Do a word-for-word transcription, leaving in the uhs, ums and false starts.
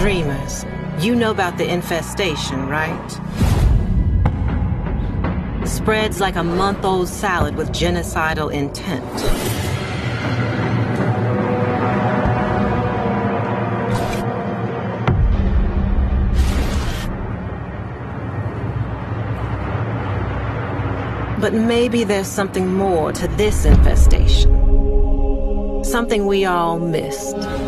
Dreamers, you know about the infestation, right? Spreads like a month-old salad with genocidal intent. But maybe there's something more to this infestation. Something we all missed.